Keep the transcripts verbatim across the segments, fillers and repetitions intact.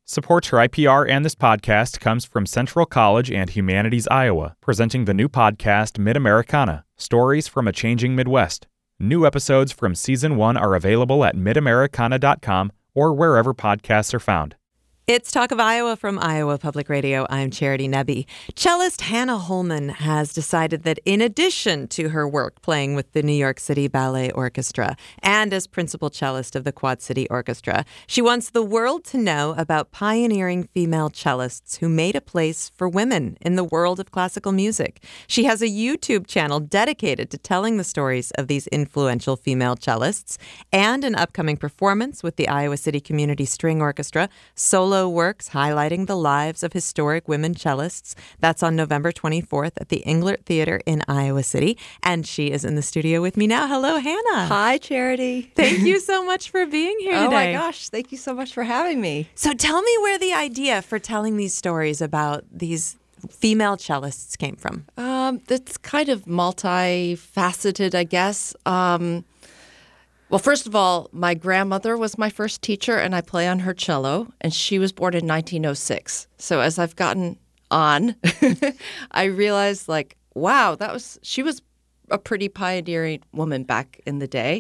Support for I P R and this podcast comes from Central College and Humanities Iowa, presenting the new podcast Mid-Americana, Stories from a Changing Midwest. New episodes from Season one are available at mid americana dot com or wherever podcasts are found. It's Talk of Iowa from Iowa Public Radio. I'm Charity Nebbe. Cellist Hannah Holman has decided that in addition to her work playing with the New York City Ballet Orchestra and as principal cellist of the Quad City Orchestra, she wants the world to know about pioneering female cellists who made a place for women in the world of classical music. She has a YouTube channel dedicated to telling the stories of these influential female cellists and an upcoming performance with the Iowa City Community String Orchestra, solo works highlighting the lives of historic women cellists. That's on November twenty-fourth at the Englert Theater in Iowa City. And she is in the studio with me now. Hello, Hannah. Hi, Charity. Thank you so much for being here oh today. Oh my gosh, thank you so much for having me. So tell me where the idea for telling these stories about these female cellists came from. Um, it's kind of multifaceted, I guess. Um, Well, first of all, my grandmother was my first teacher, and I play on her cello, and she was born in nineteen oh six. So as I've gotten on, I realized, like, wow, that was she was a pretty pioneering woman back in the day.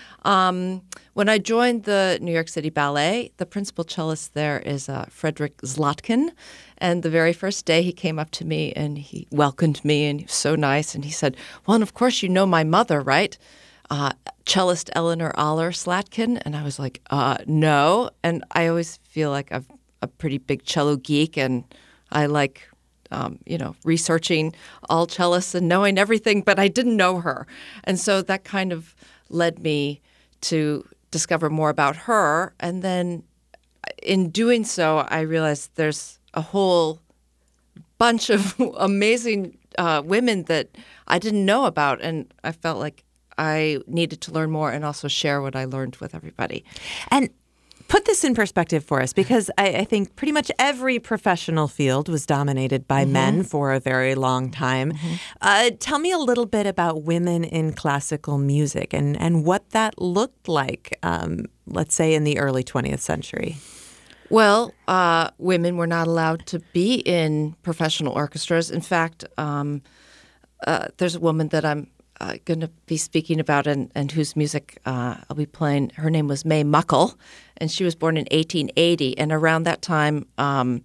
Um, when I joined the New York City Ballet, the principal cellist there is uh, Frederick Zlotkin, and the very first day he came up to me and he welcomed me, and he was so nice, and he said, well, and of course you know my mother, right? Uh, cellist Eleanor Aller Slatkin, and I was like, uh, no. And I always feel like I'm a pretty big cello geek, and I like, um, you know, researching all cellists and knowing everything, but I didn't know her. And so that kind of led me to discover more about her. And then in doing so, I realized there's a whole bunch of amazing uh, women that I didn't know about, and I felt like I needed to learn more and also share what I learned with everybody. And put this in perspective for us, because I, I think pretty much every professional field was dominated by mm-hmm. men for a very long time. Mm-hmm. Uh, tell me a little bit about women in classical music and, and what that looked like, um, let's say, in the early twentieth century. Well, uh, women were not allowed to be in professional orchestras. In fact, um, uh, there's a woman that I'm Uh, going to be speaking about and, and whose music uh, I'll be playing. Her name was May Muckle, and she was born in eighteen eighty. And around that time, um,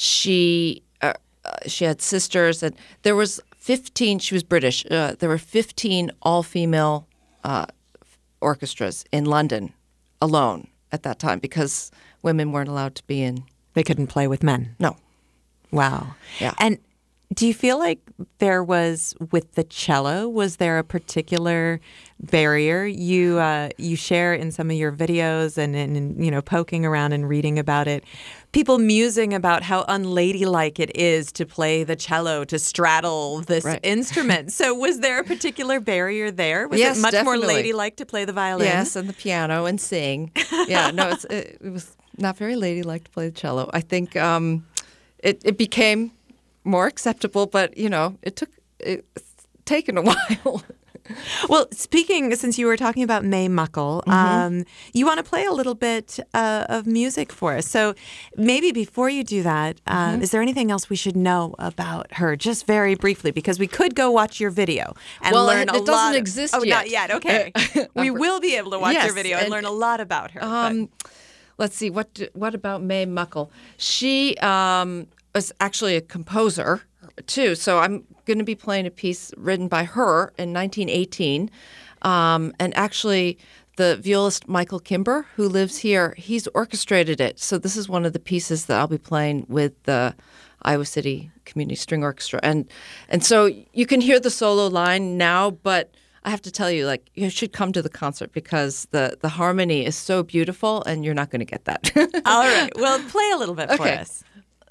she uh, uh, she had sisters, and there was fifteen. She was British. Uh, there were fifteen all-female uh, orchestras in London alone at that time because women weren't allowed to be in. They couldn't play with men. No. Wow. Yeah. And do you feel like there was, with the cello, was there a particular barrier you uh, you share in some of your videos and, and, you know, poking around and reading about it? People musing about how unladylike it is to play the cello, to straddle this right. instrument. So was there a particular barrier there? Was yes, it much definitely. more ladylike to play the violin? Yes, and the piano and sing. Yeah, no, it's, it, it was not very ladylike to play the cello. I think um, it, it became more acceptable, but, you know, it took it's taken a while. Well, speaking, since you were talking about May Muckle, mm-hmm. um, you want to play a little bit uh, of music for us. So maybe before you do that, uh, mm-hmm. is there anything else we should know about her, just very briefly? Because we could go watch your video and well, learn it, a it lot. doesn't Of, exist oh, yet. not yet. Okay. We will be able to watch yes, your video and, and learn a lot about her. Um, let's see. What do, what about May Muckle? She um, was actually a composer, too. So I'm going to be playing a piece written by her in nineteen eighteen. Um, and actually, the violist Michael Kimber, who lives here, he's orchestrated it. So this is one of the pieces that I'll be playing with the Iowa City Community String Orchestra. And and so you can hear the solo line now, but I have to tell you, like, you should come to the concert because the, the harmony is so beautiful, and you're not going to get that. All right. Well, play a little bit for okay. us.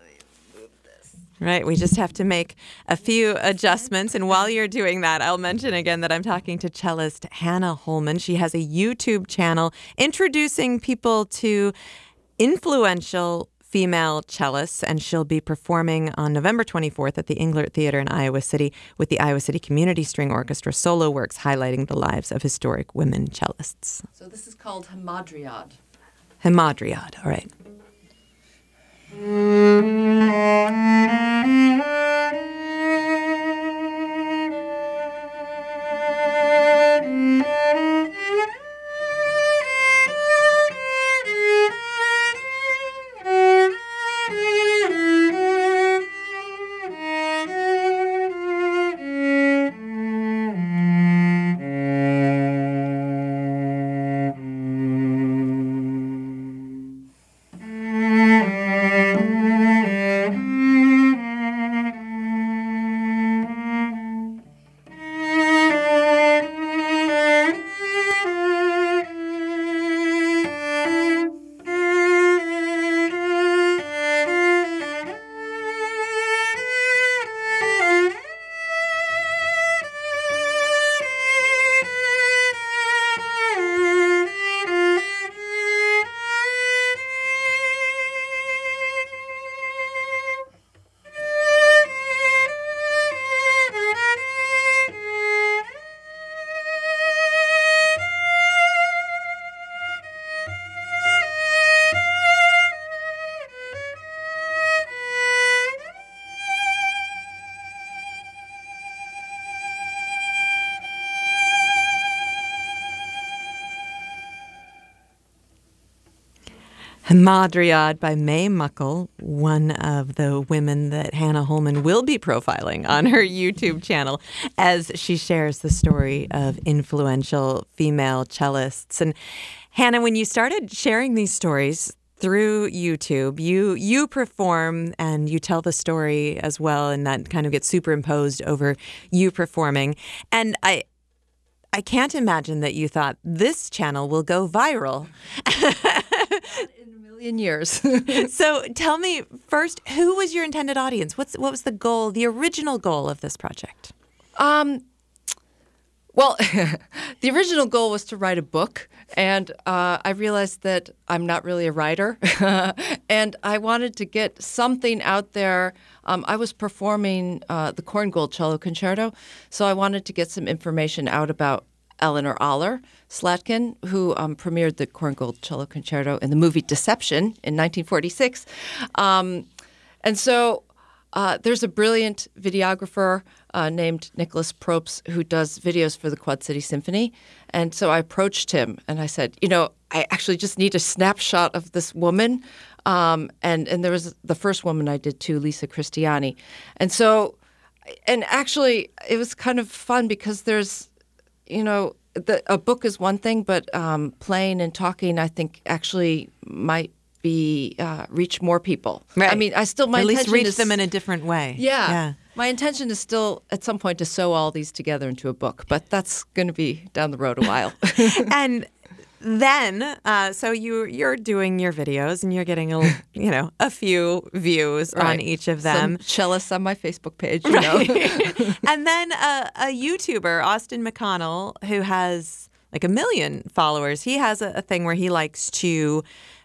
Right. We just have to make a few adjustments. And while you're doing that, I'll mention again that I'm talking to cellist Hannah Holman. She has a YouTube channel introducing people to influential female cellists, and she'll be performing on November twenty-fourth at the Englert Theater in Iowa City with the Iowa City Community String Orchestra solo works highlighting the lives of historic women cellists. So this is called Hamadryad. Hamadryad. All right. Madriad by Mae Muckle, one of the women that Hannah Holman will be profiling on her YouTube channel as she shares the story of influential female cellists. And Hannah, when you started sharing these stories through YouTube, you you perform and you tell the story as well, and that kind of gets superimposed over you performing. And I I can't imagine that you thought this channel will go viral. In years. So tell me first, who was your intended audience? What's what was the goal, the original goal of this project? Um, well, the original goal was to write a book, and uh, I realized that I'm not really a writer, and I wanted to get something out there. Um, I was performing uh, the Korngold Cello Concerto, so I wanted to get some information out about Eleanor Aller Slatkin, who um, premiered the Korngold Cello Concerto in the movie Deception in nineteen forty-six. Um, and so uh, there's a brilliant videographer uh, named Nicholas Probst who does videos for the Quad City Symphony. And so I approached him and I said, you know, I actually just need a snapshot of this woman. Um, and, and there was the first woman I did too, Lisa Christiani. And so, and actually it was kind of fun because there's, you know, the, a book is one thing, but um, playing and talking, I think, actually might be uh, reach more people. Right. I mean, I still my at least intention reach is, them in a different way. Yeah, yeah. My intention is still at some point to sew all these together into a book, but that's going to be down the road a while. And then, uh, so you you're doing your videos and you're getting a you know a few views Right. on each of them. Some cellists on my Facebook page, you Right. know. And then a, a YouTuber, Austin McConnell, who has like a million followers. He has a, a thing where he likes to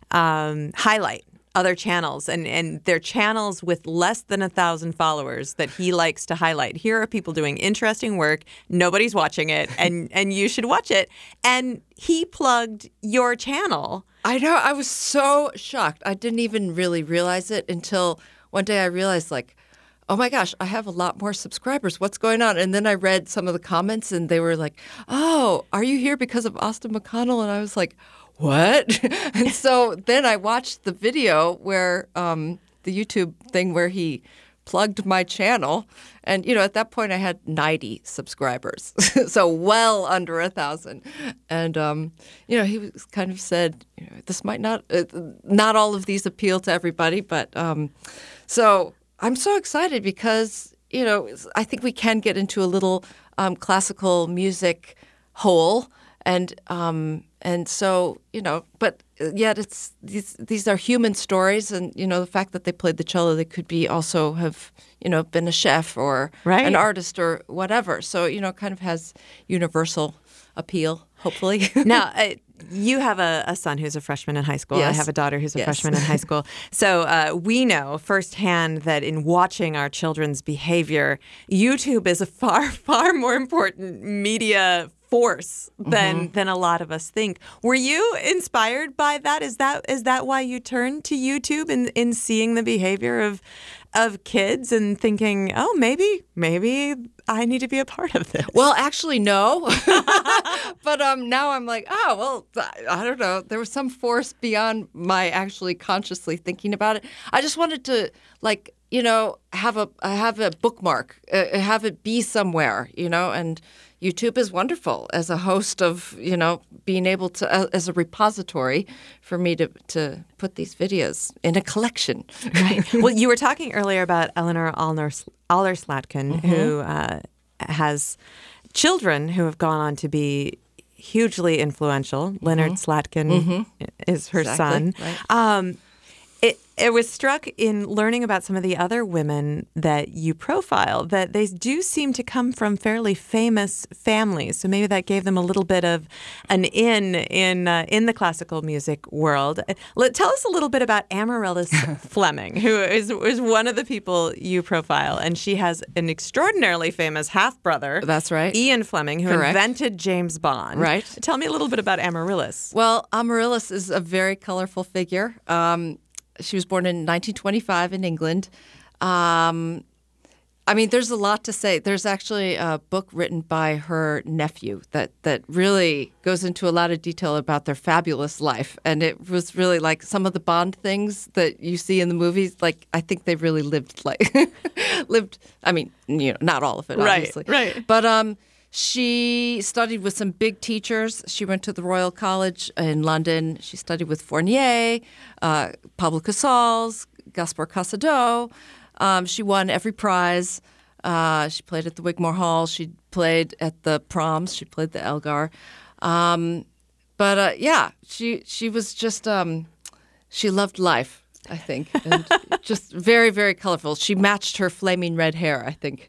um, highlight other channels and, and they're channels with less than a thousand followers that he likes to highlight. Here are people doing interesting work. Nobody's watching it and, and you should watch it. And he plugged your channel. I know. I was so shocked. I didn't even really realize it until one day I realized, like, oh my gosh, I have a lot more subscribers. What's going on? And then I read some of the comments and they were like, oh, are you here because of Austin McConnell? And I was like, what? And so then I watched the video where um, the YouTube thing where he plugged my channel. And, you know, at that point I had ninety subscribers, so well under a thousand. And, um, you know, he was kind of said, you know, this might not, uh, not all of these appeal to everybody. But um, so I'm so excited because, you know, I think we can get into a little um, classical music hole. And um, and so, you know, but yet it's these these are human stories, and you know the fact that they played the cello, they could be also have you know been a chef or right. an artist or whatever. So you know, it kind of has universal appeal, hopefully. Now, uh, you have a, a son who's a freshman in high school. Yes. I have a daughter who's a Yes. freshman in high school. So uh, we know firsthand that in watching our children's behavior, YouTube is a far, far more important media force than Mm-hmm. than a lot of us think. Were you inspired by that? Is that is that why you turned to YouTube in in seeing the behavior of of kids and thinking, oh, maybe maybe I need to be a part of this? Well, actually, no. But um, now I'm like, oh, well, I don't know. There was some force beyond my actually consciously thinking about it. I just wanted to, like, you know, have a have a bookmark, uh, have it be somewhere, you know, and YouTube is wonderful as a host of, you know, being able to, uh, as a repository for me to, to put these videos in a collection. Right. Well, you were talking earlier about Eleanor Aller Slatkin, mm-hmm. who uh, has children who have gone on to be hugely influential. Mm-hmm. Leonard Slatkin mm-hmm. is her exactly. son. Right. Um, it, it was struck in learning about some of the other women that you profile that they do seem to come from fairly famous families. So maybe that gave them a little bit of an in in uh, in the classical music world. Let, tell us a little bit about Amaryllis Fleming, who is, is one of the people you profile. And she has an extraordinarily famous half-brother. That's right. Ian Fleming, who Correct. invented James Bond. Right. Tell me a little bit about Amaryllis. Well, Amaryllis is a very colorful figure. Um, She was born in nineteen twenty-five in England. Um, I mean, there's a lot to say. There's actually a book written by her nephew that, that really goes into a lot of detail about their fabulous life. And it was really like some of the Bond things that you see in the movies, like I think they really lived like, lived, I mean, you know, not all of it, obviously. Right, right. But um, she studied with some big teachers. She went to the Royal College in London. She studied with Fournier, uh, Pablo Casals, Gaspar Casado. Um, she won every prize. Uh, she played at the Wigmore Hall. She played at the proms. She played the Elgar. Um, but uh, yeah, she she was just um, she loved life, I think, and just very very colorful. She matched her flaming red hair, I think.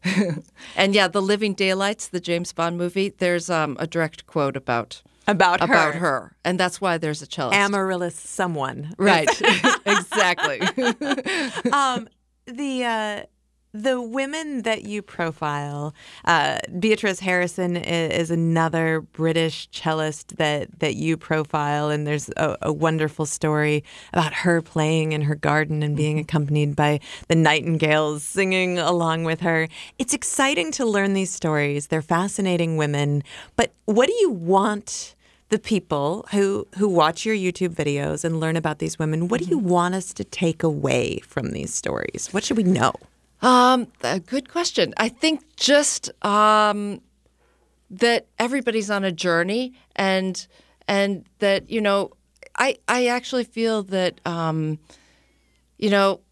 And yeah, the Living Daylights, the James Bond movie. There's um, a direct quote about. About her. About her. And that's why there's a cellist. Amaryllis someone. Right. Exactly. um, the uh, the women that you profile, uh, Beatrice Harrison is, is another British cellist that, that you profile, and there's a, a wonderful story about her playing in her garden and being accompanied by the nightingales singing along with her. It's exciting to learn these stories. They're fascinating women. But what do you want the people who, who watch your YouTube videos and learn about these women, what do you want us to take away from these stories? What should we know? Um, a good question. I think just um, that everybody's on a journey, and and that, you know, I I actually feel that um, you know,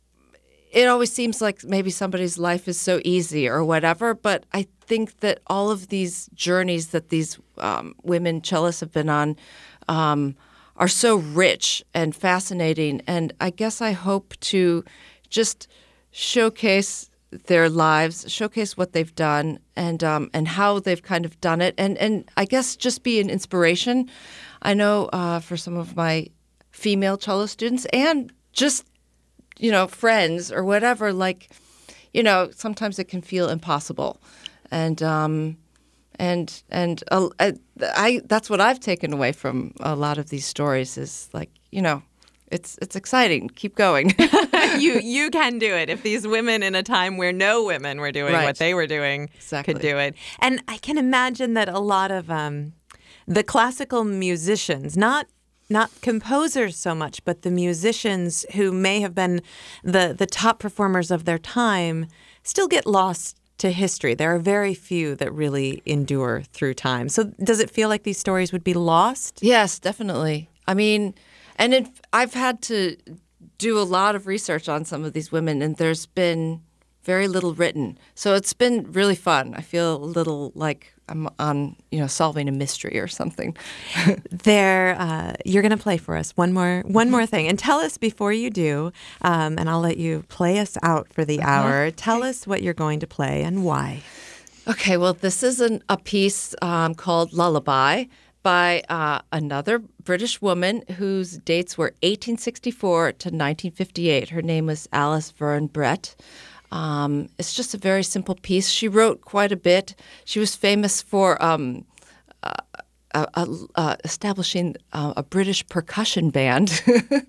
it always seems like maybe somebody's life is so easy or whatever, but I think that all of these journeys that these um, women cellists have been on um, are so rich and fascinating. And I guess I hope to just showcase their lives, showcase what they've done, and um, and how they've kind of done it, and and I guess just be an inspiration. I know uh, for some of my female cello students and just, you know, friends or whatever, like, you know, sometimes it can feel impossible. And um, and and uh, I that's what I've taken away from a lot of these stories is, like, you know, it's it's exciting. Keep going. you you can do it. If these women in a time where no women were doing Right. what they were doing Exactly. could do it. And I can imagine that a lot of um, the classical musicians, not not composers so much, but the musicians who may have been the the top performers of their time, still get lost to history. There are very few that really endure through time. So does it feel like these stories would be lost? Yes, definitely. I mean, and it, I've had to do a lot of research on some of these women, and there's been very little written. So it's been really fun. I feel a little like I'm on, you know, solving a mystery or something. There, uh, you're going to play for us one more, one more thing, and tell us before you do, um, and I'll let you play us out for the Uh-huh. hour. Tell us what you're going to play and why. Okay, well, this is an, a piece um, called Lullaby by uh, another British woman whose dates were eighteen sixty-four to nineteen fifty-eight. Her name was Alice Verne Brett. Um, it's just a very simple piece. She wrote quite a bit. She was famous for um, uh, uh, uh, uh, establishing uh, a British percussion band.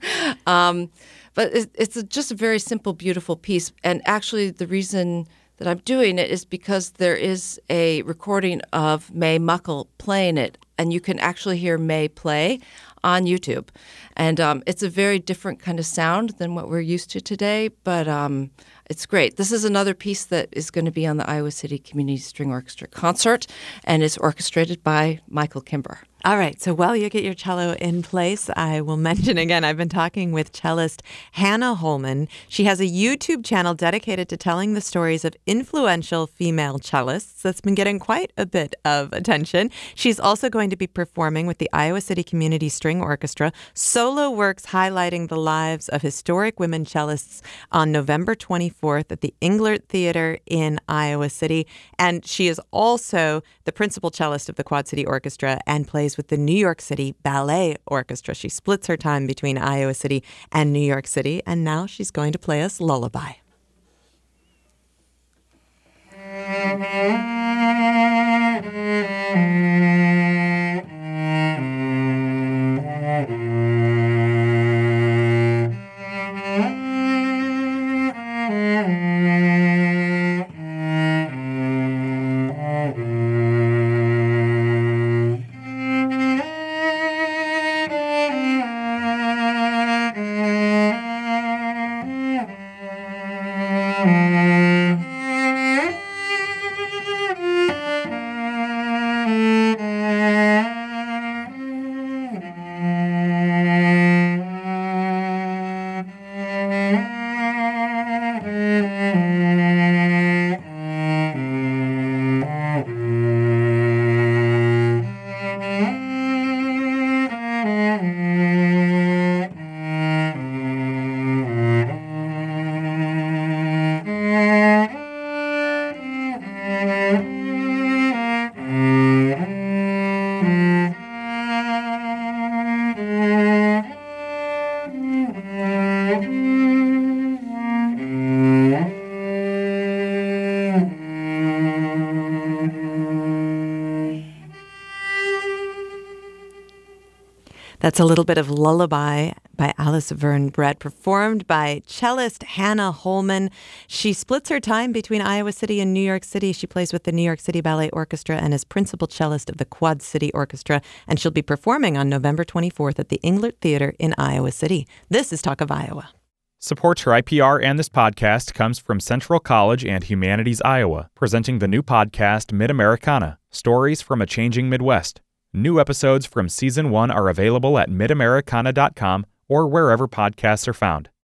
um, but it, it's a, just a very simple, beautiful piece. And actually, the reason that I'm doing it is because there is a recording of May Muckle playing it, and you can actually hear May play on YouTube. And um, it's a very different kind of sound than what we're used to today, but um, it's great. This is another piece that is going to be on the Iowa City Community String Orchestra concert, and is orchestrated by Michael Kimber. All right, so while you get your cello in place, I will mention again, I've been talking with cellist Hannah Holman. She has a YouTube channel dedicated to telling the stories of influential female cellists that's been getting quite a bit of attention. She's also going to be performing with the Iowa City Community String Orchestra solo works highlighting the lives of historic women cellists on November twenty-fourth at the Englert Theater in Iowa City. And she is also the principal cellist of the Quad City Orchestra and plays with the New York City Ballet Orchestra. She splits her time between Iowa City and New York City, and now she's going to play us Lullaby. That's a little bit of Lullaby by Alice Verne Brett, performed by cellist Hannah Holman. She splits her time between Iowa City and New York City. She plays with the New York City Ballet Orchestra and is principal cellist of the Quad City Orchestra, and she'll be performing on November twenty-fourth at the Englert Theater in Iowa City. This is Talk of Iowa. Support for I P R and this podcast comes from Central College and Humanities Iowa, presenting the new podcast Mid-Americana, Stories from a Changing Midwest. New episodes from Season one are available at mid americana dot com or wherever podcasts are found.